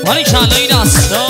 ولی کلا این دستا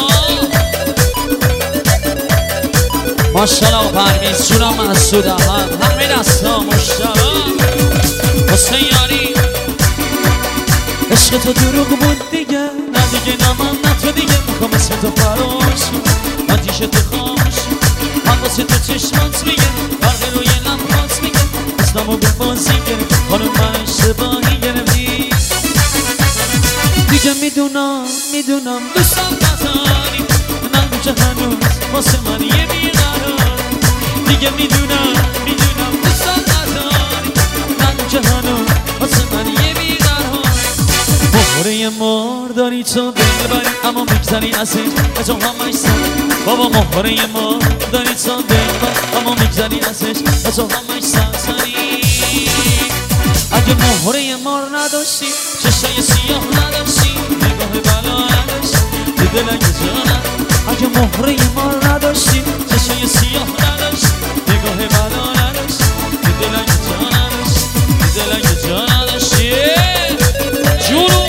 ماشالله پرویز جونم مسعود احمد همه دستا ماشالله حسین یاری عشق تو دروغ بود دیگه نه دیگه نه من نه تو دیگه میخوام اسم تو فراموشی آتیش تو خاموشی من واسه تو چشمات میگه فرق روی لبخات میگه اسممو به بازی گرفت خانم من اشتباهی گرفتی دیگه میدونم دوستم نداری نگو که هنوز واسه من یه بیقرار دیگه میدونم دوستم نداری نگو که هنوز واسه من یه بیقرار مهره مار داری تو دلبری اما میگذری ازش به تو همش سر بابا مهره مار داری تو دلبری اما میگذری ازش به تو همش سری اگه مهره مار نداشتی چشای سیاه نداشتی نگاه بلا نداشتی تو دلنگ جانم اگه مهره مار نداشتی چشای سیاه نداشتی نگاه بلا نداشتی تو دلنگ جان نداشتی تو دلنگ جان نداشتی جونو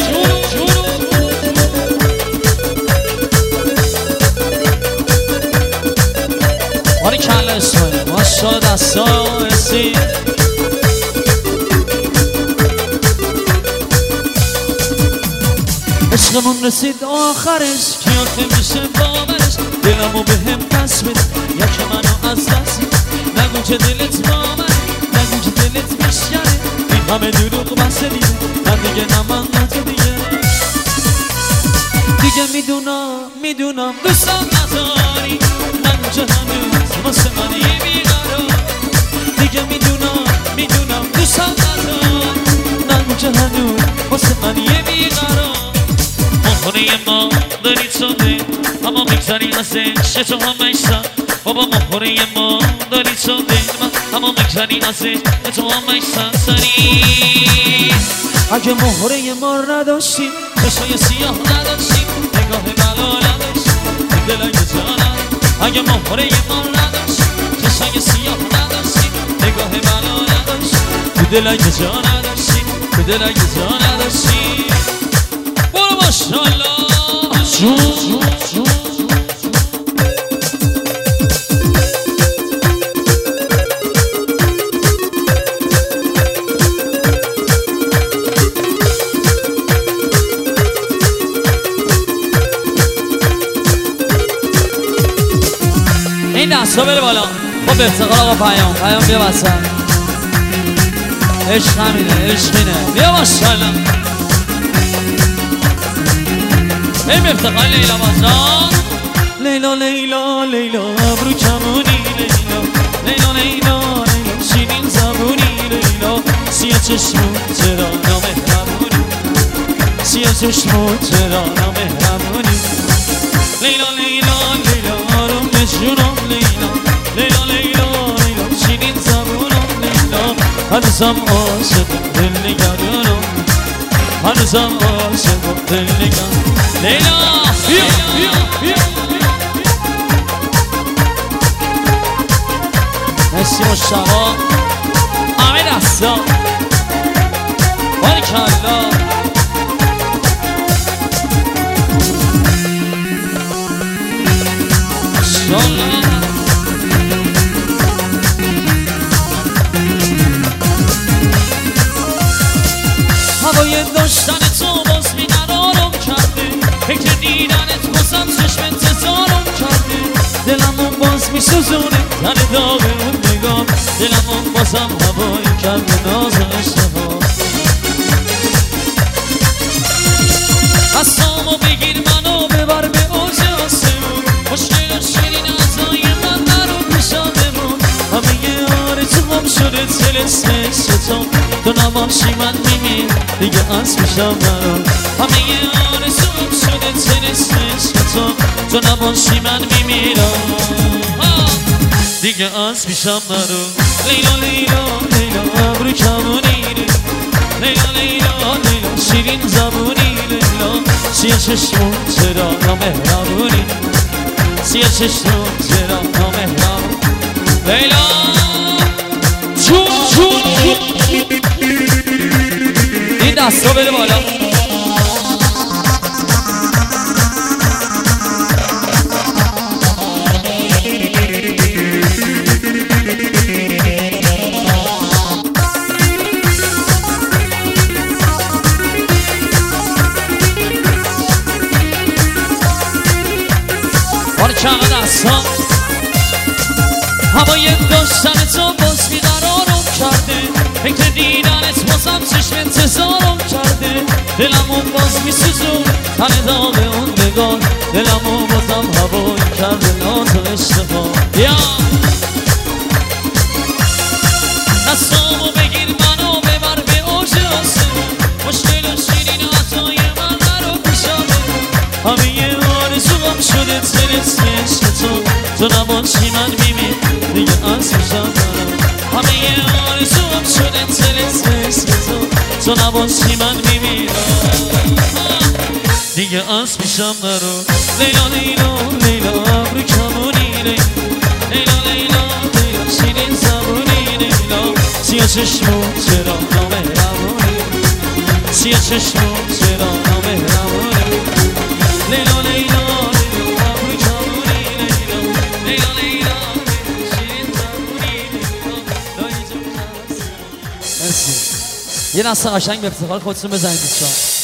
باری کله اسمایی ماشا دستا رسید عشقمون رسید آخرش کیاته میشه باورش دلمو به هم پس بده یکی منو از دست نگو که دلت با منه نگو که دلت میشکنه این همه دروغ بسه دیگه نه دیگه نه من نه تو دیگه میدونم دوستم نداری نگو که هنوز واسه من یه بیقرار دیگه میدونم دوستم نداری نگو که هنوز واسه من یه بیقرار مهره ما داری تو دل اما میگذاری ازش تو همش سر بابا مهره ما داری تو دل اما میگذاری ازش تو همش سری اگه مهره ما نداشتی چشای سیاه نداشتی نگاه بلا نداشتی دلنگ جانم اگه مهره ما نداشتی چشای سیاه نداشتی نگاه بلا نداشتی دلنگ جان نداشتی دلنگ جان نداشتی برو ماشالله این دستا بره بالا خب افتخار آقا پیام بیا وسط عشق همینه عشق اینه بیا ماشالله این افتخار لیلا بازان لیلا ابرو کمونی لیلا شیرین زبونی لیلا سیاه چشمون چرا نامهربونی سیاه چشمون چرا نامهربونی لیلا آروم نشونم لیلا شیرین زبونم لیلا هنوزم عاشق دل نگرانم هنوزم عاشق دل نگرانم لیلا بیا مرسی مشتبا همه دستا باریکالله هوای داشتن تو باز بیقرارم کرده فکر دیدنت بازم چشم انتظارم کرده دلمون باز میسوزونه تن داغ اون نگاه دلمون بازم هوایی کرده ناز اشتها دستامو بگیر منو ببر به اوج آسمون مشکل و شیرین ازای من نرو پیشادمون همه آرزوام شده تلسمش تو نباشی من میمیر دیگه از پیشم نرو همه آرزوام شده تلسمش تو نباشی من میمیرم دیگه از پیشم نرو لیلا ابرو کمونی لیلا شیرین زبونی لیلا سیاه چشمون چرا نامهربونی سیاه چشمون چرا نامهربونی لیلا این دستا بده بالا حال کمه دستا هوای داشتن تو باز بیقرارم کرده فکر دیدنت بازم چشم انتظارم کرده دلمون باز میسوزون تن داغ اون نگاه دلمون بازم هوایی کرده ناز و اشتباه یا دستامو بگیر منو ببر به اوج آسمون مشکل و شیرین عطای من نرو پیشمه همه آرزوام شده ترس عشق تو نباشی من میمیم دیگه از میشم برم همه آرزوام شده ترس عشق تو نباشی من میمیرم دیگه از میشم نرو لیلا لیلا لیلا ابرو کمونی لیلا لیلا لیلا شیرین زبونی لیلا سیاه چشمو چرا نامهربونی سیاه چشمو چرا نامهربونی لیلا لیلا لیلا ابرو کمونی لیلا لیلا لیلا شیرین زبونی لیلا مرسی. یه نسل قشنگ به افتخار خودتون بزنید دوستان.